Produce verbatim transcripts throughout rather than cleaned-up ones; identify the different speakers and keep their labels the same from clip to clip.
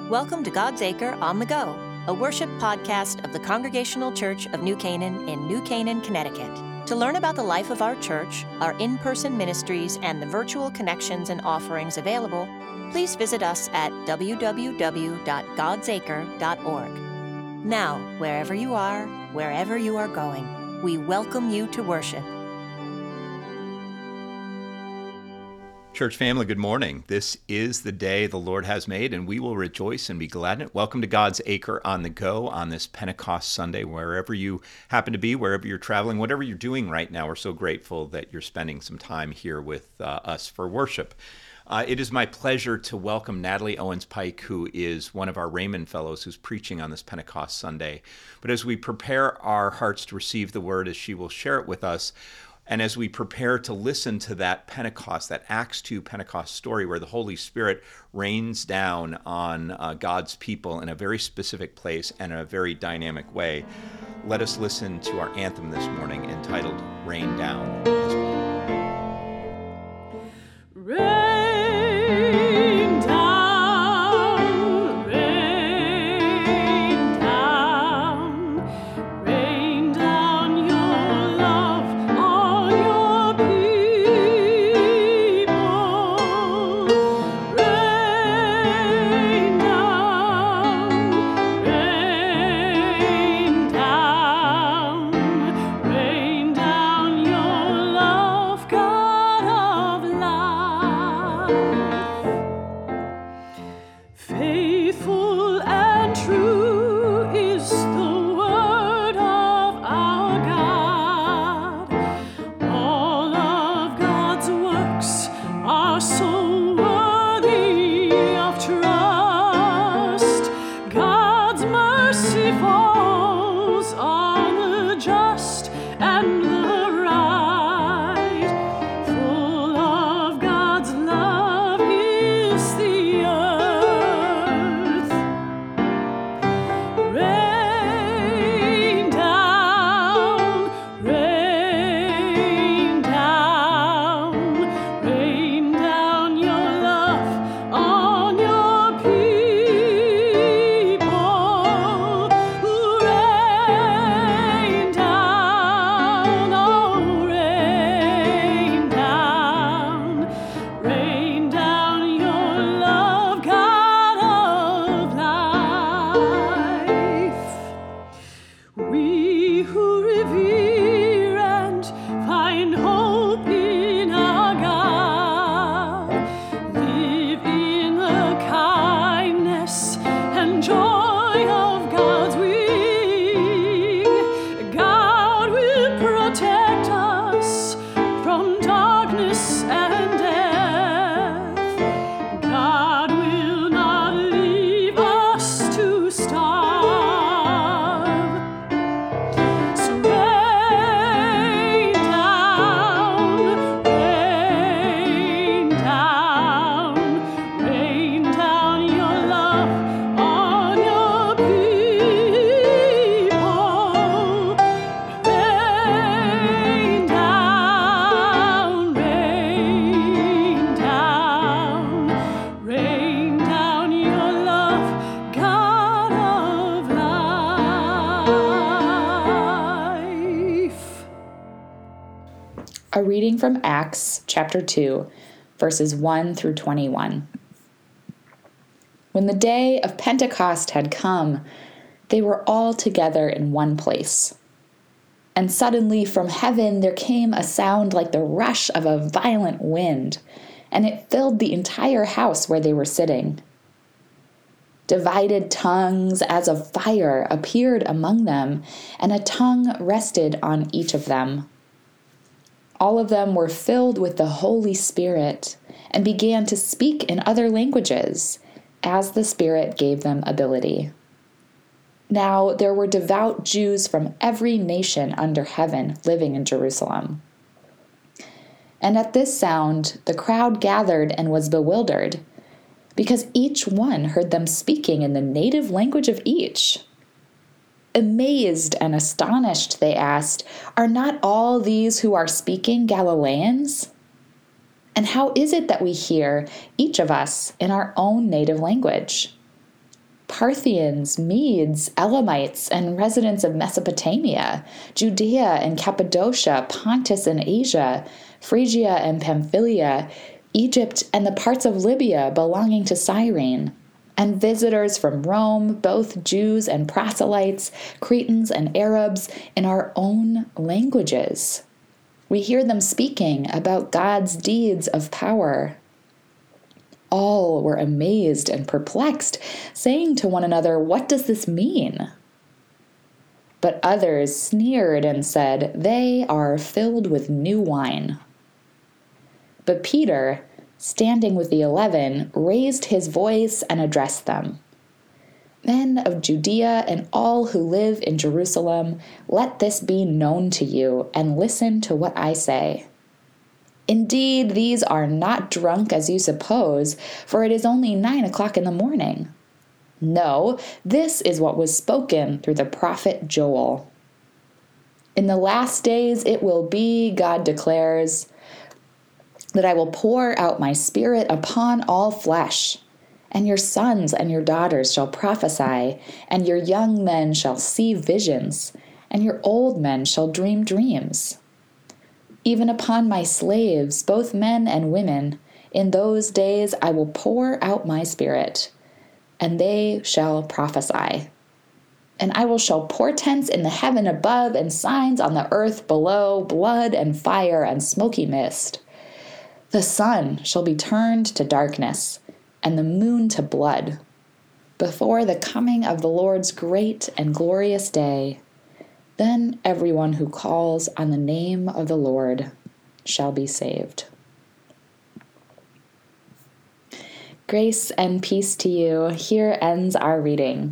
Speaker 1: Welcome to God's Acre on the Go, a worship podcast of the Congregational Church of New Canaan in New Canaan, Connecticut. To learn about the life of our church, our in-person ministries, and the virtual connections and offerings available, please visit us at w w w dot gods acre dot org. Now, wherever you are, wherever you are going, we welcome you to worship.
Speaker 2: Church family, good morning. This is the day the Lord has made, and we will rejoice and be glad in it. Welcome to God's Acre on the Go on this Pentecost Sunday, wherever you happen to be, wherever you're traveling, whatever you're doing right now. We're so grateful that you're spending some time here with uh, us for worship. Uh, it is my pleasure to welcome Natalie Owens-Pike, who is one of our Raymond Fellows who's preaching on this Pentecost Sunday. But as we prepare our hearts to receive the word, as she will share it with us, and as we prepare to listen to that Pentecost, that Acts two Pentecost story where the Holy Spirit rains down on uh, God's people in a very specific place and in a very dynamic way, let us listen to our anthem this morning entitled Rain Down as well.
Speaker 3: Rain down, rain down, rain down your love on your people. Rain down, rain down, rain down your love, God of life. Faithful and true is the word of our God. All of God's works are so worthy of trust. God's mercy falls on the just and the right. Full of God's love is the earth. Rain down, rain down, rain down your love on your people. Rain down, oh rain down, rain down your love, God of life. We who revere and find hope in our God live in the kindness and joy of God's wing. God will protect us from darkness and death. God will not leave us to starve. So rain down, rain down, rain down your love on your people. Rain down, rain down, rain down your love, God of life.
Speaker 4: A reading from Acts chapter two, verses one through twenty-one. When the day of Pentecost had come, they were all together in one place. And suddenly from heaven there came a sound like the rush of a violent wind, and it filled the entire house where they were sitting. Divided tongues as of fire appeared among them, and a tongue rested on each of them. All of them were filled with the Holy Spirit and began to speak in other languages, as the Spirit gave them ability. Now there were devout Jews from every nation under heaven living in Jerusalem. And at this sound the crowd gathered and was bewildered, because each one heard them speaking in the native language of each. Amazed and astonished, they asked, "Are not all these who are speaking Galileans? And how is it that we hear, each of us, in our own native language? Parthians, Medes, Elamites, and residents of Mesopotamia, Judea and Cappadocia, Pontus and Asia, Phrygia and Pamphylia, Egypt and the parts of Libya belonging to Cyrene, and visitors from Rome, both Jews and proselytes, Cretans and Arabs, in our own languages. We hear them speaking about God's deeds of power. All were amazed and perplexed, saying to one another, "What does this mean?" But others sneered and said, "They are filled with new wine." But Peter, standing with the eleven, raised his voice and addressed them. "Men of Judea and all who live in Jerusalem, let this be known to you, and listen to what I say. Indeed, these are not drunk as you suppose, for it is only nine o'clock in the morning. No, this is what was spoken through the prophet Joel. In the last days it will be, God declares, that I will pour out my spirit upon all flesh, and your sons and your daughters shall prophesy, and your young men shall see visions, and your old men shall dream dreams. Even upon my slaves, both men and women, in those days I will pour out my spirit, and they shall prophesy. And I will show portents in the heaven above and signs on the earth below, blood and fire and smoky mist. The sun shall be turned to darkness, and the moon to blood, before the coming of the Lord's great and glorious day. Then everyone who calls on the name of the Lord shall be saved." Grace and peace to you. Here ends our reading.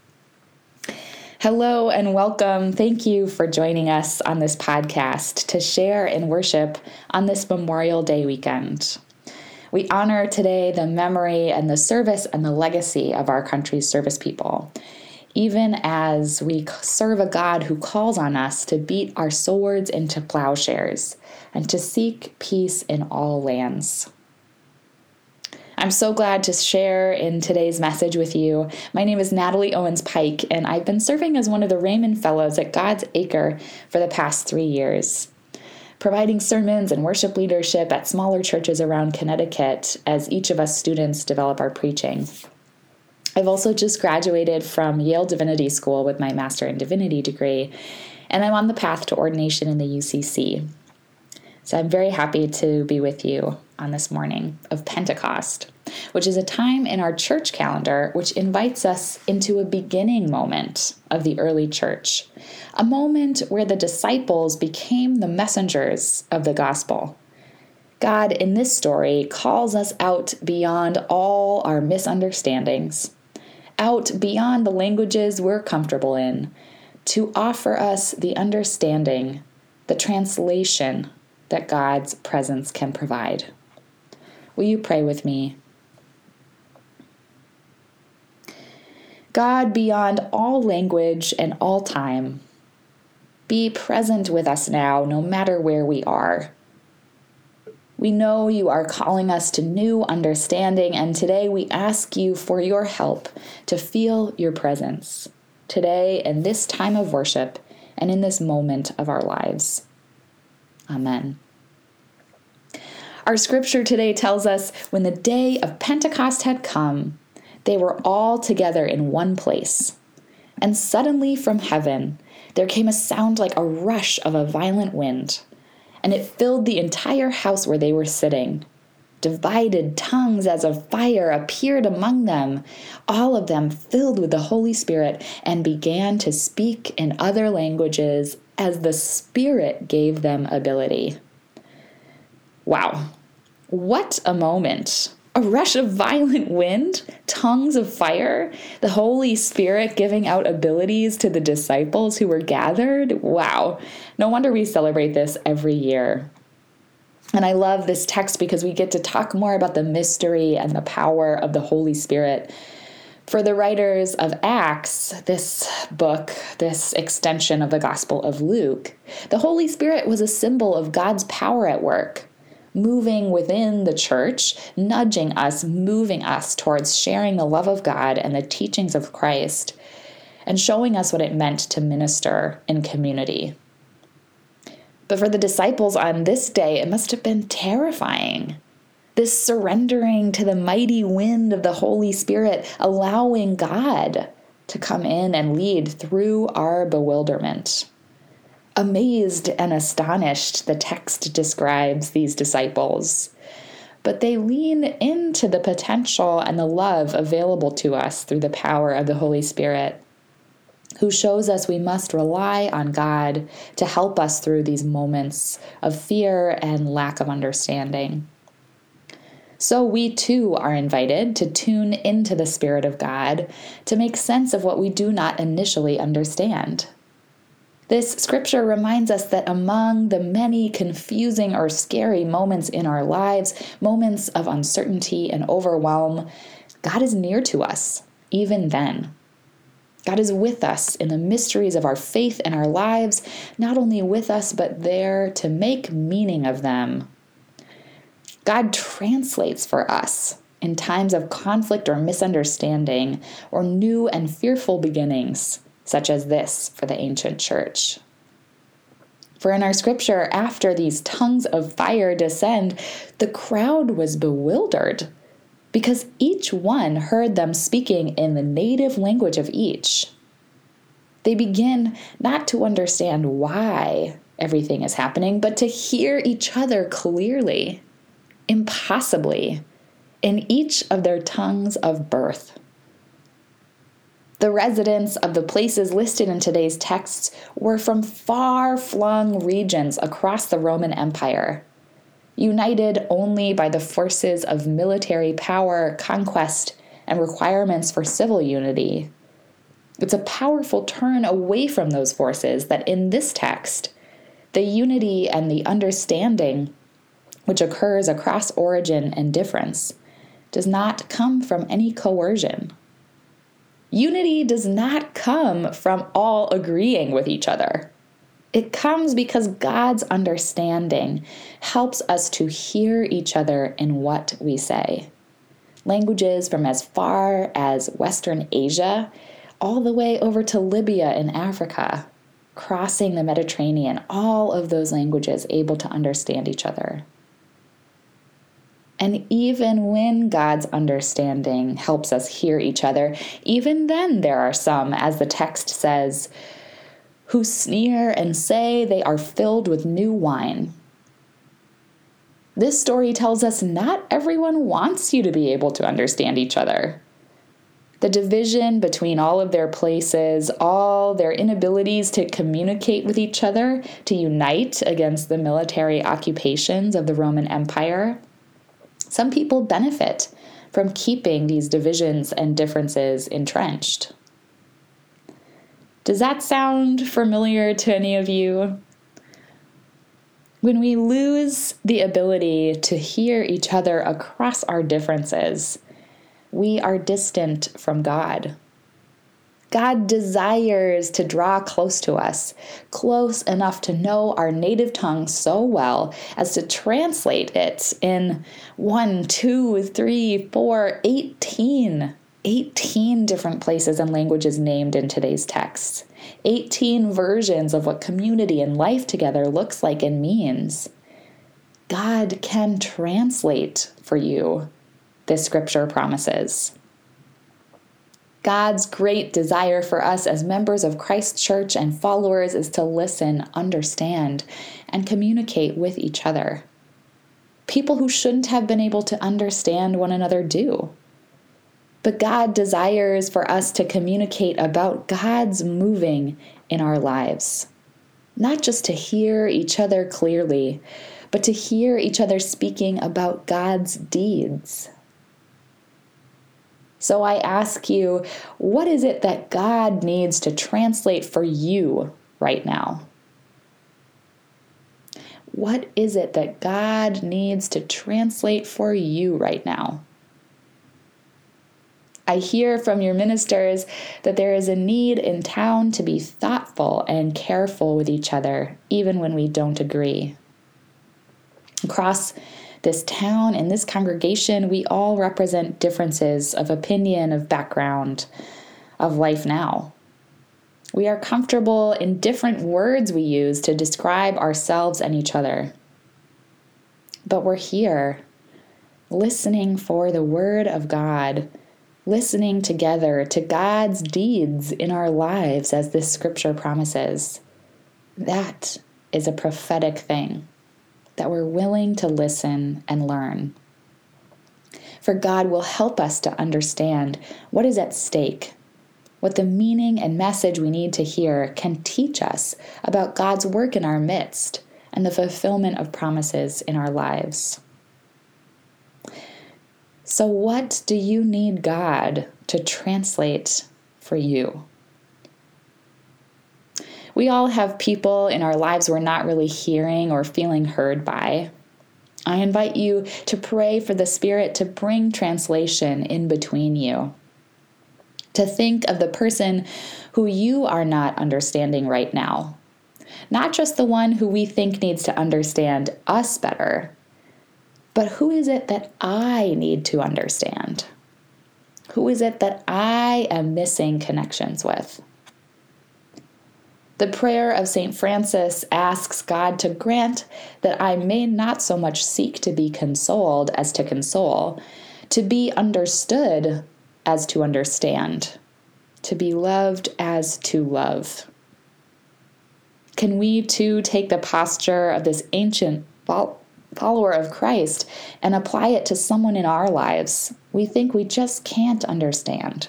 Speaker 4: Hello and welcome. Thank you for joining us on this podcast to share in worship on this Memorial Day weekend. We honor today the memory and the service and the legacy of our country's service people, even as we serve a God who calls on us to beat our swords into plowshares and to seek peace in all lands. I'm so glad to share in today's message with you. My name is Natalie Owens Pike, and I've been serving as one of the Raymond Fellows at God's Acre for the past three years, providing sermons and worship leadership at smaller churches around Connecticut as each of us students develop our preaching. I've also just graduated from Yale Divinity School with my Master in Divinity degree, and I'm on the path to ordination in the U C C. So I'm very happy to be with you on this morning of Pentecost, which is a time in our church calendar which invites us into a beginning moment of the early church, a moment where the disciples became the messengers of the gospel. God, in this story, calls us out beyond all our misunderstandings, out beyond the languages we're comfortable in, to offer us the understanding, the translation that God's presence can provide. Will you pray with me? God, beyond all language and all time, be present with us now, no matter where we are. We know you are calling us to new understanding, and today we ask you for your help to feel your presence today in this time of worship and in this moment of our lives. Amen. Our scripture today tells us when the day of Pentecost had come, they were all together in one place. And suddenly from heaven, there came a sound like a rush of a violent wind, and it filled the entire house where they were sitting. Divided tongues as of fire appeared among them, all of them filled with the Holy Spirit, and began to speak in other languages as the Spirit gave them ability. Wow, what a moment. A rush of violent wind, tongues of fire, the Holy Spirit giving out abilities to the disciples who were gathered. Wow, no wonder we celebrate this every year. And I love this text because we get to talk more about the mystery and the power of the Holy Spirit. For the writers of Acts, this book, this extension of the Gospel of Luke, the Holy Spirit was a symbol of God's power at work, moving within the church, nudging us, moving us towards sharing the love of God and the teachings of Christ, and showing us what it meant to minister in community. But for the disciples on this day, it must have been terrifying. This surrendering to the mighty wind of the Holy Spirit, allowing God to come in and lead through our bewilderment. Amazed and astonished, the text describes these disciples. But they lean into the potential and the love available to us through the power of the Holy Spirit, who shows us we must rely on God to help us through these moments of fear and lack of understanding. So we too are invited to tune into the Spirit of God to make sense of what we do not initially understand. This scripture reminds us that among the many confusing or scary moments in our lives, moments of uncertainty and overwhelm, God is near to us, even then. God is with us in the mysteries of our faith and our lives, not only with us, but there to make meaning of them. God translates for us in times of conflict or misunderstanding, or new and fearful beginnings, such as this for the ancient church. For in our scripture, after these tongues of fire descend, the crowd was bewildered, because each one heard them speaking in the native language of each. They begin not to understand why everything is happening, but to hear each other clearly, impossibly, in each of their tongues of birth. The residents of the places listed in today's texts were from far-flung regions across the Roman Empire, united only by the forces of military power, conquest, and requirements for civil unity. It's a powerful turn away from those forces that in this text, the unity and the understanding which occurs across origin and difference, does not come from any coercion. Unity does not come from all agreeing with each other. It comes because God's understanding helps us to hear each other in what we say. Languages from as far as Western Asia, all the way over to Libya in Africa, crossing the Mediterranean, all of those languages able to understand each other. And even when God's understanding helps us hear each other, even then there are some, as the text says, who sneer and say they are filled with new wine. This story tells us not everyone wants you to be able to understand each other. The division between all of their places, all their inabilities to communicate with each other, to unite against the military occupations of the Roman Empire. Some people benefit from keeping these divisions and differences entrenched. Does that sound familiar to any of you? When we lose the ability to hear each other across our differences, we are distant from God. God desires to draw close to us, close enough to know our native tongue so well as to translate it in one, two, three, four, eighteen, eighteen different places and languages named in today's text, eighteen versions of what community and life together looks like and means. God can translate for you, this scripture promises. God's great desire for us as members of Christ's church and followers is to listen, understand, and communicate with each other. People who shouldn't have been able to understand one another do. But God desires for us to communicate about God's moving in our lives. Not just to hear each other clearly, but to hear each other speaking about God's deeds. So I ask you, what is it that God needs to translate for you right now? What is it that God needs to translate for you right now? I hear from your ministers that there is a need in town to be thoughtful and careful with each other, even when we don't agree. Across this town, in this congregation, we all represent differences of opinion, of background, of life now. We are comfortable in different words we use to describe ourselves and each other. But we're here, listening for the Word of God, listening together to God's deeds in our lives, as this scripture promises. That is a prophetic thing, that we're willing to listen and learn. For God will help us to understand what is at stake, what the meaning and message we need to hear can teach us about God's work in our midst and the fulfillment of promises in our lives. So, what do you need God to translate for you? We all have people in our lives we're not really hearing or feeling heard by. I invite you to pray for the Spirit to bring translation in between you. To think of the person who you are not understanding right now. Not just the one who we think needs to understand us better, but who is it that I need to understand? Who is it that I am missing connections with? The prayer of Saint Francis asks God to grant that I may not so much seek to be consoled as to console, to be understood as to understand, to be loved as to love. Can we too take the posture of this ancient follower of Christ and apply it to someone in our lives we think we just can't understand?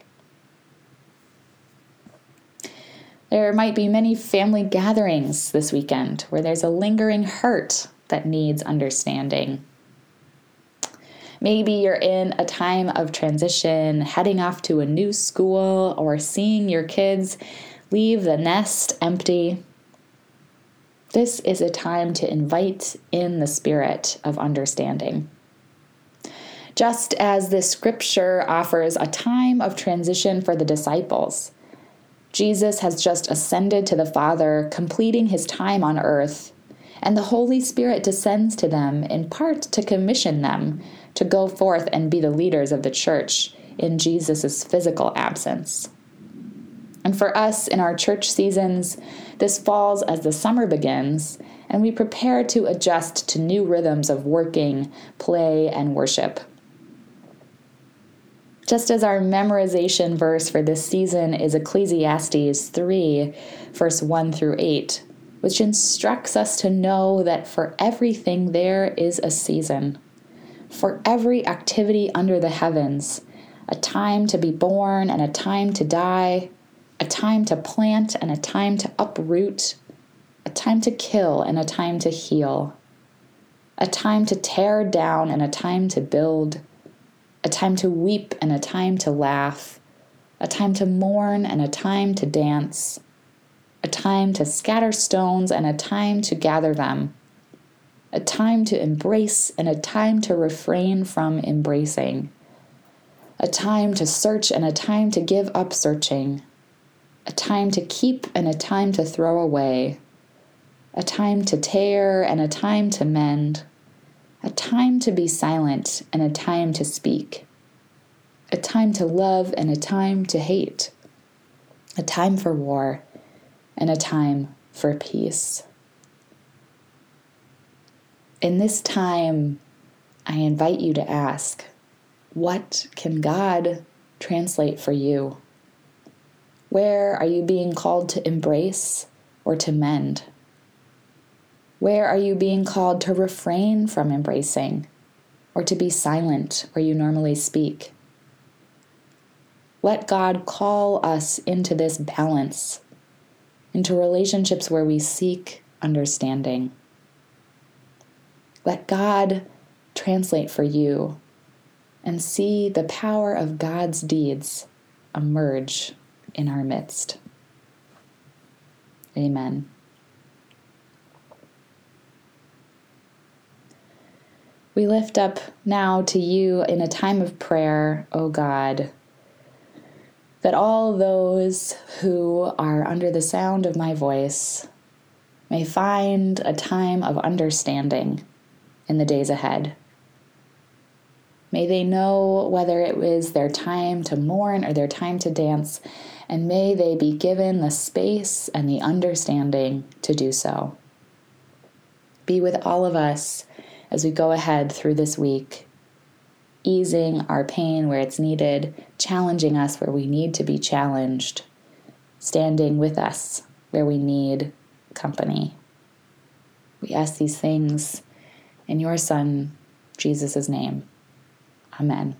Speaker 4: There might be many family gatherings this weekend where there's a lingering hurt that needs understanding. Maybe you're in a time of transition, heading off to a new school, or seeing your kids leave the nest empty. This is a time to invite in the spirit of understanding. Just as this scripture offers a time of transition for the disciples, Jesus has just ascended to the Father, completing his time on earth, and the Holy Spirit descends to them in part to commission them to go forth and be the leaders of the church in Jesus' physical absence. And for us in our church seasons, this falls as the summer begins, and we prepare to adjust to new rhythms of working, play, and worship. Just as our memorization verse for this season is Ecclesiastes three, verse one through eight, which instructs us to know that for everything there is a season. For every activity under the heavens, a time to be born and a time to die, a time to plant and a time to uproot, a time to kill and a time to heal, a time to tear down and a time to build, a time to weep and a time to laugh, a time to mourn and a time to dance, a time to scatter stones and a time to gather them, a time to embrace and a time to refrain from embracing, a time to search and a time to give up searching, a time to keep and a time to throw away, a time to tear and a time to mend, a time to be silent and a time to speak, a time to love and a time to hate, a time for war and a time for peace. In this time, I invite you to ask, what can God translate for you? Where are you being called to embrace or to mend? Where are you being called to refrain from embracing or to be silent where you normally speak? Let God call us into this balance, into relationships where we seek understanding. Let God translate for you and see the power of God's deeds emerge in our midst. Amen. We lift up now to you in a time of prayer, O God, that all those who are under the sound of my voice may find a time of understanding, in the days ahead. May they know whether it was their time to mourn or their time to dance, and may they be given the space and the understanding to do so. Be with all of us as we go ahead through this week, easing our pain where it's needed, challenging us where we need to be challenged, standing with us where we need company. We ask these things in your Son, Jesus' name. Amen.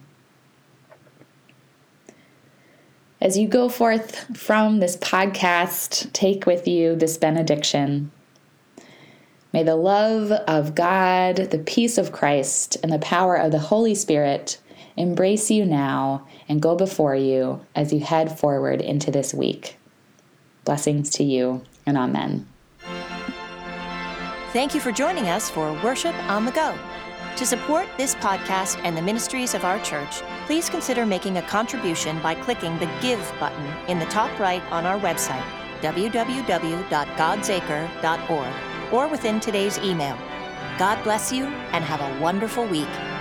Speaker 4: As you go forth from this podcast, take with you this benediction. May the love of God, the peace of Christ, and the power of the Holy Spirit embrace you now and go before you as you head forward into this week. Blessings to you, and amen.
Speaker 1: Thank you for joining us for Worship on the Go. To support this podcast and the ministries of our church, please consider making a contribution by clicking the Give button in the top right on our website, w w w dot gods acre dot org, or within today's email. God bless you and have a wonderful week.